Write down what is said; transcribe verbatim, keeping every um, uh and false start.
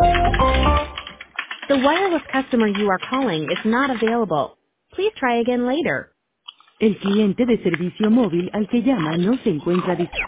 The wireless customer you are calling is not available. Please try again later. El cliente de servicio móvil al que llama no se encuentra disponible.